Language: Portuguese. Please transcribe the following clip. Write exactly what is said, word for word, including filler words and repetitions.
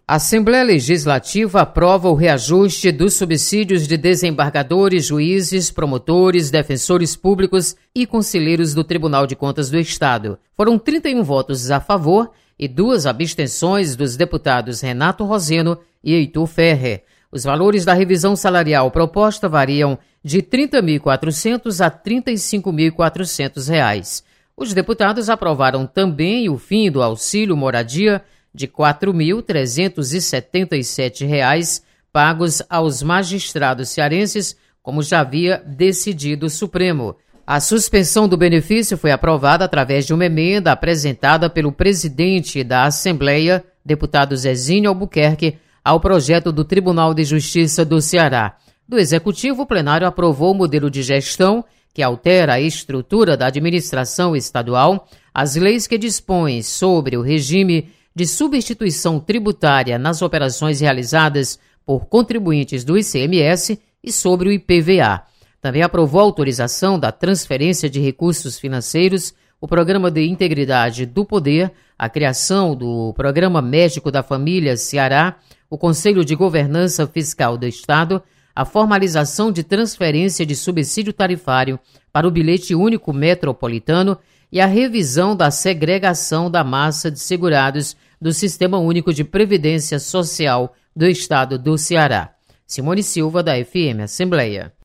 A Assembleia Legislativa aprova o reajuste dos subsídios de desembargadores, juízes, promotores, defensores públicos e conselheiros do Tribunal de Contas do Estado. Foram trinta e um votos a favor e duas abstenções dos deputados Renato Roseno e Heitor Ferrer. Os valores da revisão salarial proposta variam de trinta mil e quatrocentos a trinta e cinco mil e quatrocentos reais. Os deputados aprovaram também o fim do auxílio moradia de quatro mil trezentos e setenta e sete reais pagos aos magistrados cearenses, como já havia decidido o Supremo. A suspensão do benefício foi aprovada através de uma emenda apresentada pelo presidente da Assembleia, deputado Zezinho Albuquerque, ao projeto do Tribunal de Justiça do Ceará. Do Executivo, o plenário aprovou o modelo de gestão que altera a estrutura da administração estadual, as leis que dispõem sobre o regime de substituição tributária nas operações realizadas por contribuintes do I C M S e sobre o I P V A. Também aprovou a autorização da transferência de recursos financeiros, o Programa de Integridade do Poder, a criação do Programa Médico da Família Ceará, o Conselho de Governança Fiscal do Estado, a formalização de transferência de subsídio tarifário para o bilhete único metropolitano e a revisão da segregação da massa de segurados do Sistema Único de Previdência Social do Estado do Ceará. Simone Silva, da F M Assembleia.